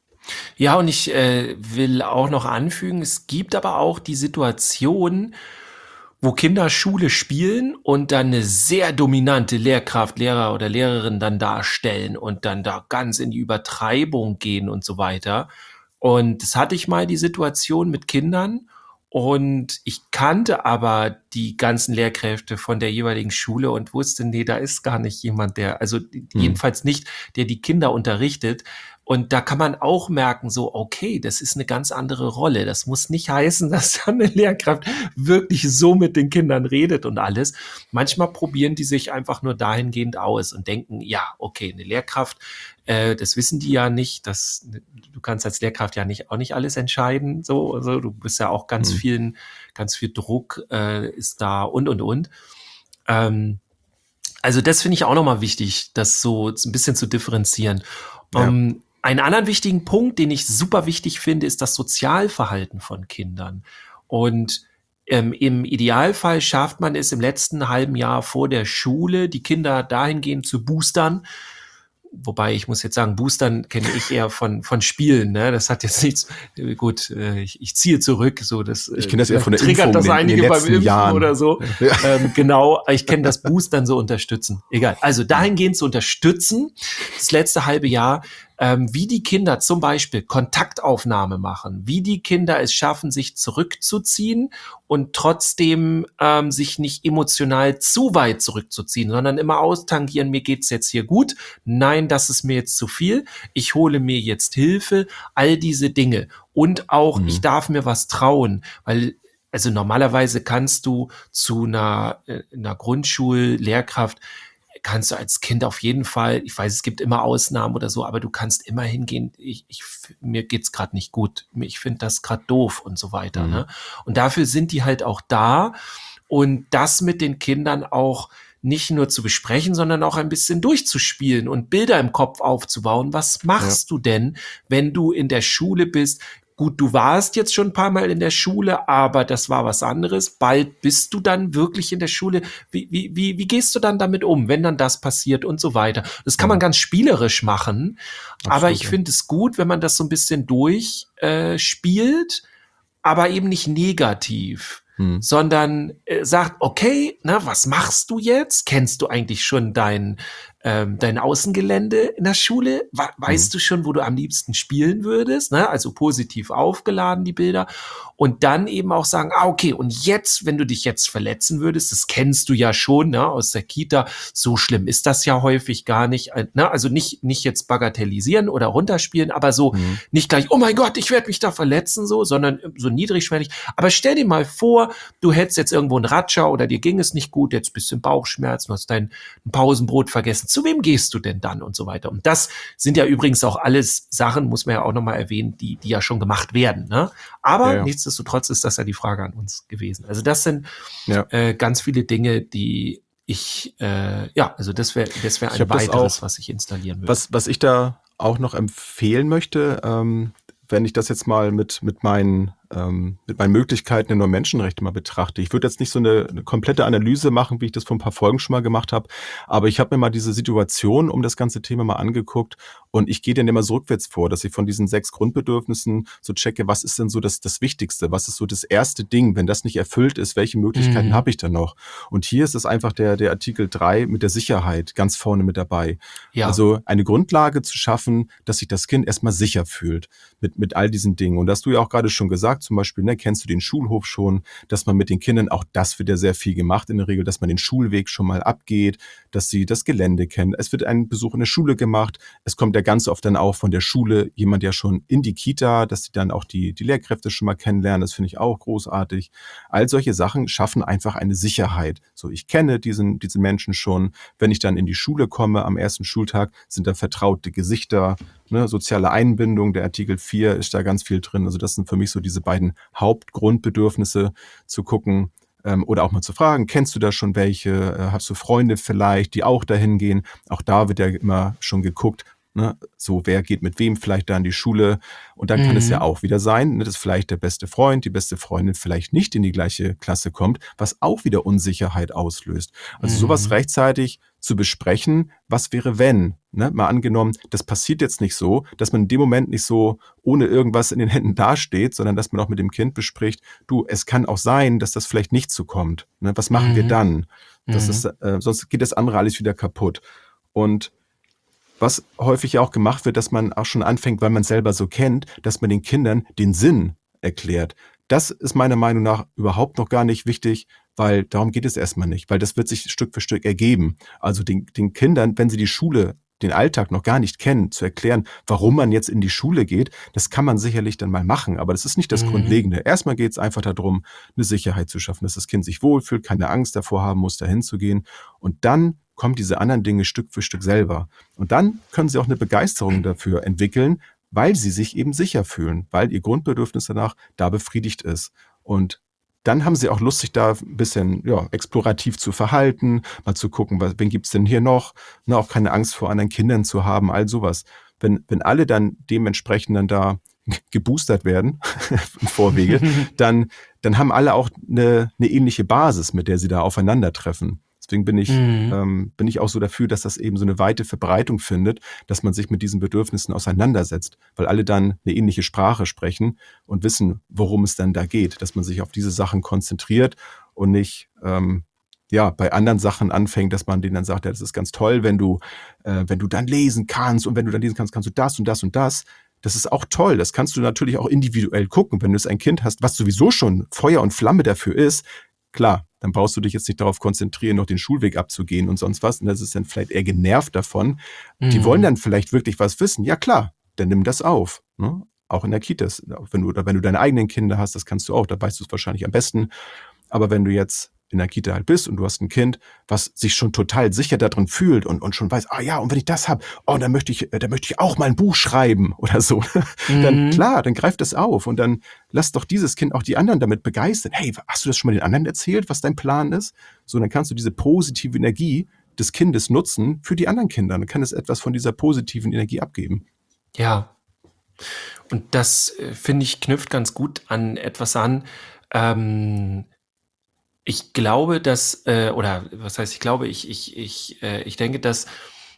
Ja, und ich äh, will auch noch anfügen, es gibt aber auch die Situation, wo Kinder Schule spielen und dann eine sehr dominante Lehrkraft, Lehrer oder Lehrerin dann darstellen und dann da ganz in die Übertreibung gehen und so weiter. Und das hatte ich mal die Situation mit Kindern und ich kannte aber die ganzen Lehrkräfte von der jeweiligen Schule und wusste, nee, da ist gar nicht jemand, der, also jedenfalls nicht, der die Kinder unterrichtet. Und da kann man auch merken, so, okay, das ist eine ganz andere Rolle. Das muss nicht heißen, dass da eine Lehrkraft wirklich so mit den Kindern redet und alles. Manchmal probieren die sich einfach nur dahingehend aus und denken, ja, okay, eine Lehrkraft, äh, das wissen die ja nicht, dass du kannst als Lehrkraft ja nicht auch nicht alles entscheiden, so, also du bist ja auch ganz Mhm. vielen, ganz viel Druck äh, ist da und und und. Ähm, also das finde ich auch nochmal wichtig, das so ein bisschen zu differenzieren. Ja. Um, einen anderen wichtigen Punkt, den ich super wichtig finde, ist das Sozialverhalten von Kindern. Und ähm, im Idealfall schafft man es im letzten halben Jahr vor der Schule, die Kinder dahingehend zu boostern, wobei ich muss jetzt sagen, Boostern kenne ich eher von von Spielen, ne? Das hat jetzt nichts, gut, äh, ich, ich ziehe zurück, so das, ich kenne das eher von der triggert Impfung das in, einige in den beim letzten Impfen Jahren. oder so. Ja. Ähm, genau, ich kenne das Boostern so unterstützen. Egal. Also dahingehend zu unterstützen, das letzte halbe Jahr, ähm, wie die Kinder zum Beispiel Kontaktaufnahme machen, wie die Kinder es schaffen, sich zurückzuziehen und trotzdem ähm, sich nicht emotional zu weit zurückzuziehen, sondern immer austangieren, mir geht's jetzt hier gut, nein, das ist mir jetzt zu viel, ich hole mir jetzt Hilfe, all diese Dinge. Und auch, mhm. ich darf mir was trauen, weil also normalerweise kannst du zu einer, einer Grundschullehrkraft kannst du als Kind auf jeden Fall, ich weiß, es gibt immer Ausnahmen oder so, aber du kannst immer hingehen, ich, ich, mir geht's gerade nicht gut, ich finde das gerade doof und so weiter. Mhm. Ne? Und dafür sind die halt auch da und das mit den Kindern auch nicht nur zu besprechen, sondern auch ein bisschen durchzuspielen und Bilder im Kopf aufzubauen. Was machst ja. du denn, wenn du in der Schule bist? Gut, du warst jetzt schon ein paar Mal in der Schule, aber das war was anderes. Bald bist du dann wirklich in der Schule. Wie, wie, wie, wie gehst du dann damit um, wenn dann das passiert und so weiter? Das kann man ganz spielerisch machen, Absolut, aber ich ja. finde es gut, wenn man das so ein bisschen durchspielt, äh, aber eben nicht negativ. Hm. Sondern äh, sagt, okay, na, was machst du jetzt? Kennst du eigentlich schon dein, ähm, dein Außengelände in der Schule? We- weißt hm. du schon, wo du am liebsten spielen würdest? Ne? Also positiv aufgeladen, die Bilder. Und dann eben auch sagen, ah, okay, und jetzt, wenn du dich jetzt verletzen würdest, das kennst du ja schon, ne, aus der Kita, so schlimm ist das ja häufig gar nicht. Ne? Also nicht, nicht jetzt bagatellisieren oder runterspielen, aber so hm. nicht gleich, oh mein Gott, ich werde mich da verletzen, so, sondern so niedrigschwellig. Aber stell dir mal vor, du hättest jetzt irgendwo einen Ratscher oder dir ging es nicht gut, jetzt bist du im Bauchschmerzen, du hast dein Pausenbrot vergessen. Zu wem gehst du denn dann und so weiter? Und das sind ja übrigens auch alles Sachen, muss man ja auch nochmal erwähnen, die, die ja schon gemacht werden. Ne? Aber ja, ja. nichtsdestotrotz ist das ja die Frage an uns gewesen. Also das sind ja. äh, ganz viele Dinge, die ich, äh, ja, also das wäre das wäre ein weiteres, auch, was ich installieren würde. Was, was ich da auch noch empfehlen möchte, ähm, wenn ich das jetzt mal mit, mit meinen ähm, mit meinen Möglichkeiten in der Menschenrechte mal betrachte. Ich würde jetzt nicht so eine, eine komplette Analyse machen, wie ich das vor ein paar Folgen schon mal gemacht habe, aber ich habe mir mal diese Situation um das ganze Thema mal angeguckt und ich gehe dann immer so rückwärts vor, dass ich von diesen sechs Grundbedürfnissen so checke, was ist denn so das, das Wichtigste, was ist so das erste Ding, wenn das nicht erfüllt ist, welche Möglichkeiten mhm. habe ich dann noch? Und hier ist es einfach der, der Artikel drei mit der Sicherheit ganz vorne mit dabei. Ja. Also eine Grundlage zu schaffen, dass sich das Kind erstmal sicher fühlt mit, mit all diesen Dingen. Und das hast du ja auch gerade schon gesagt, zum Beispiel, ne, kennst du den Schulhof schon, dass man mit den Kindern, auch das wird ja sehr viel gemacht in der Regel, dass man den Schulweg schon mal abgeht, dass sie das Gelände kennen. Es wird ein Besuch in der Schule gemacht. Es kommt ja ganz oft dann auch von der Schule jemand ja schon in die Kita, dass sie dann auch die, die Lehrkräfte schon mal kennenlernen. Das finde ich auch großartig. All solche Sachen schaffen einfach eine Sicherheit. So, ich kenne diesen, diese Menschen schon. Wenn ich dann in die Schule komme am ersten Schultag, sind da vertraute Gesichter, ne, soziale Einbindung. Der Artikel vier ist da ganz viel drin. Also das sind für mich so diese beiden Hauptgrundbedürfnisse, zu gucken ähm, oder auch mal zu fragen, kennst du da schon welche? Äh, hast du Freunde vielleicht, die auch dahin gehen? Auch da wird ja immer schon geguckt, ne? So, wer geht mit wem vielleicht da in die Schule? Und dann mhm. kann es ja auch wieder sein, ne, dass vielleicht der beste Freund, die beste Freundin vielleicht nicht in die gleiche Klasse kommt, was auch wieder Unsicherheit auslöst. Also mhm. sowas rechtzeitig zu besprechen, was wäre wenn? Ne? Mal angenommen, das passiert jetzt nicht so, dass man in dem Moment nicht so ohne irgendwas in den Händen dasteht, sondern dass man auch mit dem Kind bespricht, du, es kann auch sein, dass das vielleicht nicht so kommt. Ne? Was machen mhm. wir dann? Das mhm. ist, äh, sonst geht das andere alles wieder kaputt. Und was häufig auch gemacht wird, dass man auch schon anfängt, weil man es selber so kennt, dass man den Kindern den Sinn erklärt. Das ist meiner Meinung nach überhaupt noch gar nicht wichtig, weil darum geht es erstmal nicht, weil das wird sich Stück für Stück ergeben. Also den, den Kindern, wenn sie die Schule, den Alltag noch gar nicht kennen, zu erklären, warum man jetzt in die Schule geht, das kann man sicherlich dann mal machen, aber das ist nicht das mhm. Grundlegende. Erstmal geht es einfach darum, eine Sicherheit zu schaffen, dass das Kind sich wohlfühlt, keine Angst davor haben muss, dahin zu gehen. Und dann kommen diese anderen Dinge Stück für Stück selber. Und dann können sie auch eine Begeisterung dafür entwickeln, weil sie sich eben sicher fühlen, weil ihr Grundbedürfnis danach da befriedigt ist. Und dann haben sie auch Lust, sich da ein bisschen ja, explorativ zu verhalten, mal zu gucken, was, wen gibt's denn hier noch, ne, auch keine Angst vor anderen Kindern zu haben, all sowas. Wenn, wenn alle dann dementsprechend dann da geboostert werden im Vorwege, dann, dann haben alle auch eine, eine ähnliche Basis, mit der sie da aufeinandertreffen. Deswegen bin ich, Mhm. ähm, bin ich auch so dafür, dass das eben so eine weite Verbreitung findet, dass man sich mit diesen Bedürfnissen auseinandersetzt, weil alle dann eine ähnliche Sprache sprechen und wissen, worum es dann da geht, dass man sich auf diese Sachen konzentriert und nicht ähm, ja bei anderen Sachen anfängt, dass man denen dann sagt, ja, das ist ganz toll, wenn du äh, wenn du dann lesen kannst und wenn du dann lesen kannst, kannst du das und das und das. Das ist auch toll. Das kannst du natürlich auch individuell gucken. Wenn du jetzt ein Kind hast, was sowieso schon Feuer und Flamme dafür ist, klar, dann brauchst du dich jetzt nicht darauf konzentrieren, noch den Schulweg abzugehen und sonst was. Und das ist dann vielleicht eher genervt davon. Die Mhm. wollen dann vielleicht wirklich was wissen. Ja klar, dann nimm das auf. Ne? Auch in der Kita. Wenn du, oder wenn du deine eigenen Kinder hast, das kannst du auch, da weißt du es wahrscheinlich am besten. Aber wenn du jetzt in der Kita halt bist und du hast ein Kind, was sich schon total sicher darin fühlt und, und schon weiß, ah ja, und wenn ich das habe, oh, dann möchte ich, dann möchte ich auch mal ein Buch schreiben oder so. Dann Mhm. klar, dann greift das auf und dann lass doch dieses Kind auch die anderen damit begeistern. Hey, hast du das schon mal den anderen erzählt, was dein Plan ist? So, dann kannst du diese positive Energie des Kindes nutzen für die anderen Kinder. Dann kann es etwas von dieser positiven Energie abgeben. Ja. Und das, äh, finde ich, knüpft ganz gut an etwas an. Ähm, ich glaube, dass, äh, oder was heißt, ich glaube, ich, ich, ich, äh, ich denke, dass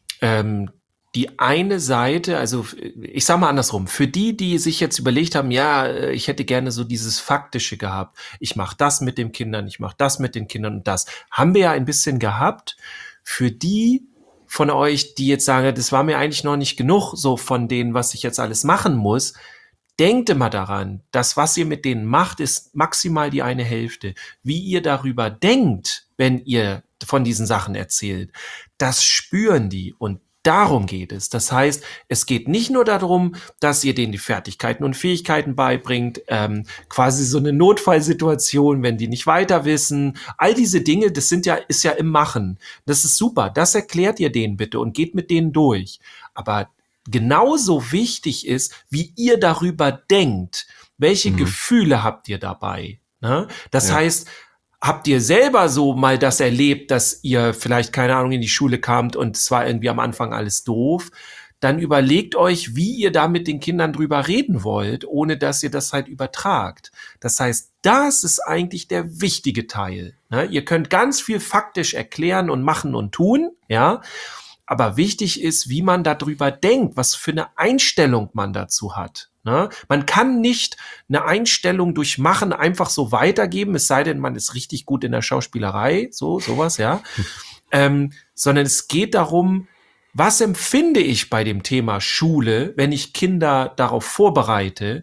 ähm, die eine Seite, also ich sage mal andersrum, für die, die sich jetzt überlegt haben, ja, äh, ich hätte gerne so dieses Faktische gehabt, ich mache das mit den Kindern, ich mache das mit den Kindern und das, haben wir ja ein bisschen gehabt. Für die von euch, die jetzt sagen, das war mir eigentlich noch nicht genug, so von denen, was ich jetzt alles machen muss, denkt immer daran, das, was ihr mit denen macht, ist maximal die eine Hälfte. Wie ihr darüber denkt, wenn ihr von diesen Sachen erzählt, das spüren die und darum geht es. Das heißt, es geht nicht nur darum, dass ihr denen die Fertigkeiten und Fähigkeiten beibringt, ähm, quasi so eine Notfallsituation, wenn die nicht weiter wissen. All diese Dinge, das sind ja, ist ja im Machen. Das ist super. Das erklärt ihr denen bitte und geht mit denen durch. Aber genauso wichtig ist, wie ihr darüber denkt. Welche Mhm. Gefühle habt ihr dabei? Ne? Das Ja. heißt, habt ihr selber so mal das erlebt, dass ihr vielleicht, keine Ahnung, in die Schule kamt und es war irgendwie am Anfang alles doof? Dann überlegt euch, wie ihr da mit den Kindern drüber reden wollt, ohne dass ihr das halt übertragt. Das heißt, das ist eigentlich der wichtige Teil. Ne? Ihr könnt ganz viel faktisch erklären und machen und tun, ja. Aber wichtig ist, wie man darüber denkt, was für eine Einstellung man dazu hat. Ne? Man kann nicht eine Einstellung durch Machen einfach so weitergeben, es sei denn, man ist richtig gut in der Schauspielerei, so sowas, ja. ähm, sondern es geht darum, was empfinde ich bei dem Thema Schule, wenn ich Kinder darauf vorbereite.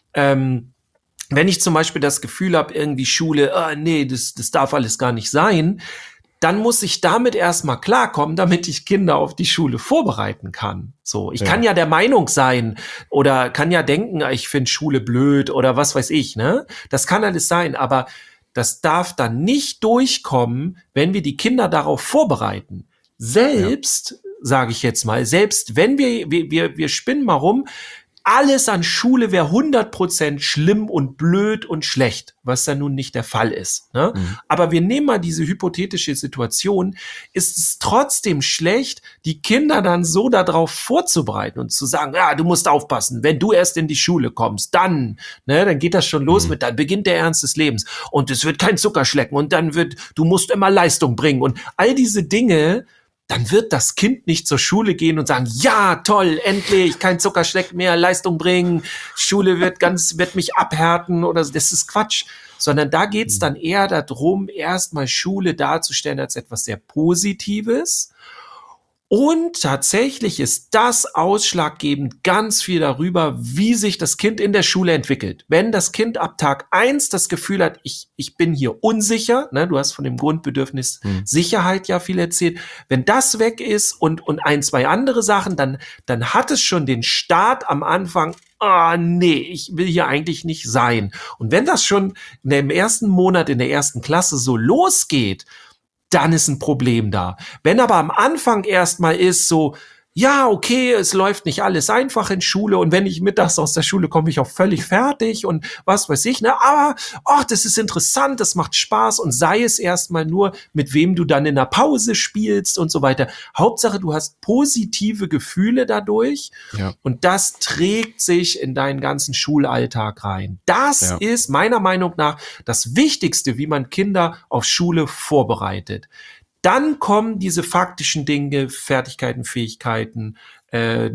Ähm, wenn ich zum Beispiel das Gefühl habe, irgendwie Schule, ah, nee, das, das darf alles gar nicht sein, dann muss ich damit erstmal klarkommen, damit ich Kinder auf die Schule vorbereiten kann. So, ich Ja. kann ja der Meinung sein oder kann ja denken, ich finde Schule blöd oder was weiß ich, ne? Das kann alles sein, aber das darf dann nicht durchkommen, wenn wir die Kinder darauf vorbereiten. Selbst, sage ich jetzt mal, selbst wenn wir, wir, wir, wir spinnen mal rum, alles an Schule wäre hundert Prozent schlimm und blöd und schlecht, was ja nun nicht der Fall ist. Ne? Mhm. Aber wir nehmen mal diese hypothetische Situation, ist es trotzdem schlecht, die Kinder dann so darauf vorzubereiten und zu sagen, ja, du musst aufpassen, wenn du erst in die Schule kommst, dann, ne, dann geht das schon los Mhm. mit, dann beginnt der Ernst des Lebens und es wird kein Zucker schlecken und dann wird, du musst immer Leistung bringen und all diese Dinge, dann wird das Kind nicht zur Schule gehen und sagen, ja, toll, endlich, kein Zuckerschleck mehr, Leistung bringen, Schule wird ganz, wird mich abhärten oder so. Das ist Quatsch. Sondern da geht's dann eher darum, erstmal Schule darzustellen als etwas sehr Positives. Und tatsächlich ist das ausschlaggebend ganz viel darüber, wie sich das Kind in der Schule entwickelt. Wenn das Kind ab Tag eins das Gefühl hat, ich, ich bin hier unsicher, ne, du hast von dem Grundbedürfnis Hm. Sicherheit ja viel erzählt, wenn das weg ist und, und ein, zwei andere Sachen, dann, dann hat es schon den Start am Anfang, ah, nee, ich will hier eigentlich nicht sein. Und wenn das schon in dem ersten Monat in der ersten Klasse so losgeht, dann ist ein Problem da. Wenn aber am Anfang erstmal ist so, ja, okay, es läuft nicht alles einfach in Schule und wenn ich mittags aus der Schule komme, ich auch völlig fertig und was weiß ich, ne, aber, ach, das ist interessant, das macht Spaß und sei es erstmal nur, mit wem du dann in der Pause spielst und so weiter. Hauptsache, du hast positive Gefühle dadurch Ja. und das trägt sich in deinen ganzen Schulalltag rein. Das Ja. ist meiner Meinung nach das Wichtigste, wie man Kinder auf Schule vorbereitet. dann kommen diese faktischen Dinge, Fertigkeiten, Fähigkeiten, äh,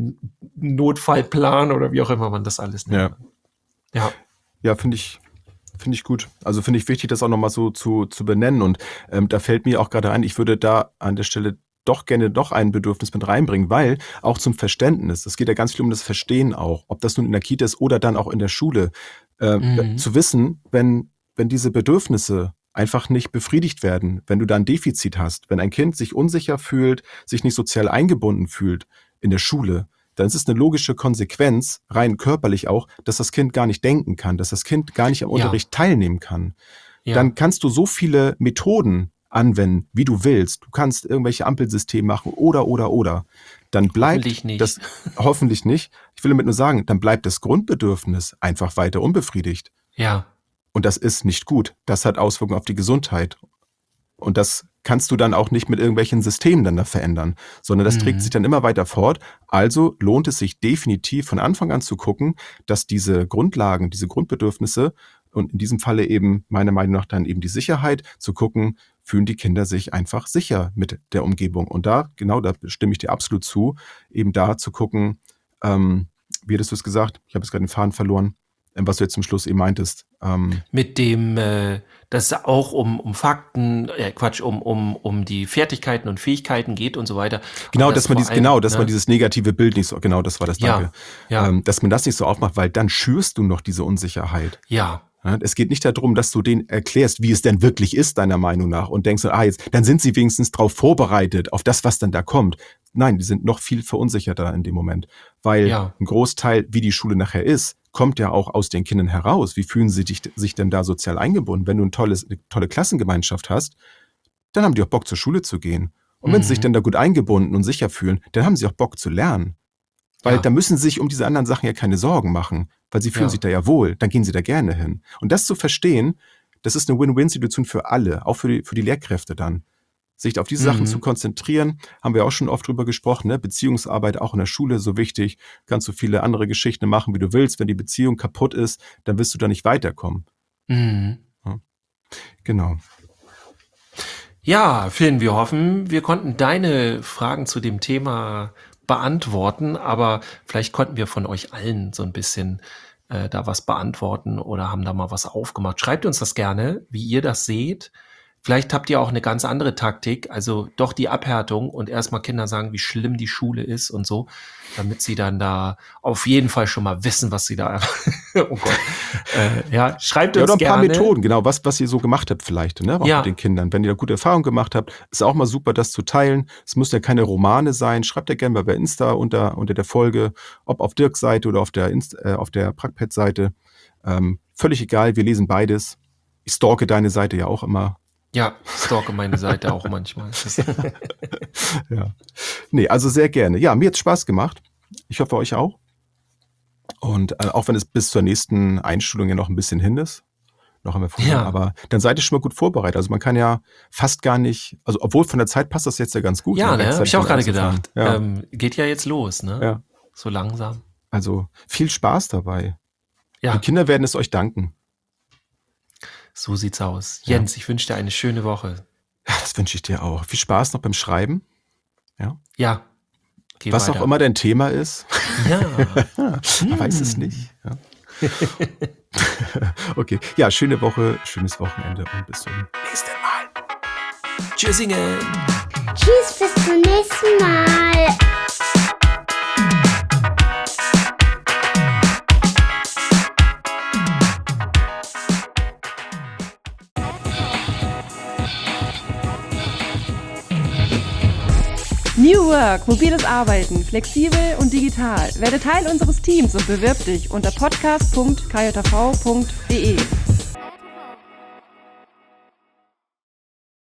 Notfallplan oder wie auch immer man das alles nennt. Ja, Ja. ja finde ich, finde ich gut. Also finde ich wichtig, das auch nochmal so zu, zu benennen. Und ähm, da fällt mir auch gerade ein, ich würde da an der Stelle doch gerne doch ein Bedürfnis mit reinbringen, weil auch zum Verständnis, es geht ja ganz viel um das Verstehen auch, ob das nun in der Kita ist oder dann auch in der Schule, äh, Mhm. zu wissen, wenn, wenn diese Bedürfnisse einfach nicht befriedigt werden, wenn du da ein Defizit hast, wenn ein Kind sich unsicher fühlt, sich nicht sozial eingebunden fühlt in der Schule, dann ist es eine logische Konsequenz, rein körperlich auch, dass das Kind gar nicht denken kann, dass das Kind gar nicht am Ja. Unterricht teilnehmen kann. Ja. Dann kannst du so viele Methoden anwenden, wie du willst. Du kannst irgendwelche Ampelsysteme machen oder, oder, oder. Dann bleibt Hoffentlich nicht. das, hoffentlich nicht. Ich will damit nur sagen, dann bleibt das Grundbedürfnis einfach weiter unbefriedigt. Ja. Und das ist nicht gut. Das hat Auswirkungen auf die Gesundheit. Und das kannst du dann auch nicht mit irgendwelchen Systemen dann da verändern, sondern das Mhm. trägt sich dann immer weiter fort. Also lohnt es sich definitiv von Anfang an zu gucken, dass diese Grundlagen, diese Grundbedürfnisse und in diesem Falle eben meiner Meinung nach dann eben die Sicherheit, zu gucken, fühlen die Kinder sich einfach sicher mit der Umgebung. Und da, genau, da stimme ich dir absolut zu, eben da zu gucken, ähm, wie hattest du es gesagt? Ich habe jetzt gerade den Faden verloren, ähm, was du jetzt zum Schluss eben meintest. Ähm, Mit dem, äh, dass es auch um, um Fakten, äh, Quatsch, um, um, um die Fertigkeiten und Fähigkeiten geht und so weiter. Genau, Und dass man vor dieses, allem, genau, dass ne? man dieses negative Bild nicht so, genau, das war das, danke. Ja, ja. Ähm, dass man das nicht so aufmacht, weil dann schürst du noch diese Unsicherheit. Ja, Ja, es geht nicht darum, dass du denen erklärst, wie es denn wirklich ist, deiner Meinung nach, und denkst, ah, jetzt, dann sind sie wenigstens drauf vorbereitet, auf das, was dann da kommt. Nein, die sind noch viel verunsicherter in dem Moment, weil Ja. ein Großteil, wie die Schule nachher ist, kommt ja auch aus den Kindern heraus. Wie fühlen sie dich, sich denn da sozial eingebunden? Wenn du ein tolles, eine tolle Klassengemeinschaft hast, dann haben die auch Bock, zur Schule zu gehen. Und wenn sie sich Mhm. dann da gut eingebunden und sicher fühlen, dann haben sie auch Bock zu lernen. Weil Ja. da müssen sie sich um diese anderen Sachen ja keine Sorgen machen, weil sie fühlen Ja. sich da ja wohl, dann gehen sie da gerne hin. Und das zu verstehen, das ist eine Win-Win-Situation für alle, auch für die, für die Lehrkräfte dann. Sich auf diese Sachen Mhm. zu konzentrieren, haben wir auch schon oft drüber gesprochen, ne? Beziehungsarbeit auch in der Schule so wichtig, kannst du viele andere Geschichten machen, wie du willst. Wenn die Beziehung kaputt ist, dann wirst du da nicht weiterkommen. Mhm. Genau. Ja, Finn, wir hoffen, wir konnten deine Fragen zu dem Thema beantworten, aber vielleicht konnten wir von euch allen so ein bisschen äh, da was beantworten oder haben da mal was aufgemacht. Schreibt uns das gerne, wie ihr das seht. Vielleicht habt ihr auch eine ganz andere Taktik, also doch die Abhärtung und erstmal Kindern sagen, wie schlimm die Schule ist und so, damit sie dann da auf jeden Fall schon mal wissen, was sie da. Oh Gott. Äh, ja, schreibt Ja, uns oder ein paar gerne. Methoden, genau, was, was ihr so gemacht habt vielleicht, ne? Auch Ja. mit den Kindern. Wenn ihr da gute Erfahrungen gemacht habt, ist auch mal super, das zu teilen. Es müssen ja keine Romane sein. Schreibt ja gerne mal bei Insta unter, unter der Folge, ob auf Dirks Seite oder auf der, Inst, äh, auf der Prackpad-Seite. Ähm, völlig egal, wir lesen beides. Ich stalke deine Seite ja auch immer. Ja, stalke meine Seite auch manchmal. Das- Ja. Nee, also sehr gerne. Ja, mir hat Spaß gemacht. Ich hoffe, euch auch. Und äh, auch wenn es bis zur nächsten Einschulung ja noch ein bisschen hin ist, noch haben wir vorher, Ja. aber dann seid ihr schon mal gut vorbereitet. Also man kann ja fast gar nicht, also obwohl von der Zeit passt das jetzt ja ganz gut. ja, ne, habe rechtzeitig ich auch gerade anzufangen. gedacht. Ja, Ähm, geht ja jetzt los, ne? ja. So langsam. Also viel Spaß dabei. Ja, Die Kinder werden es euch danken. so sieht's aus. Ja. Jens, ich wünsche dir eine schöne Woche. Ja, das wünsche ich dir auch. Viel Spaß noch beim Schreiben. Ja, geh Was weiter. auch immer dein Thema ist. Ja, Man weiß es Hm. nicht. Ja. Okay. Ja, schöne Woche, schönes Wochenende und bis zum nächsten Mal. Tschüssingen. Tschüss, bis zum nächsten Mal. New Work, mobiles Arbeiten, flexibel und digital. Werde Teil unseres Teams und bewirb dich unter podcast punkt k j v punkt d e.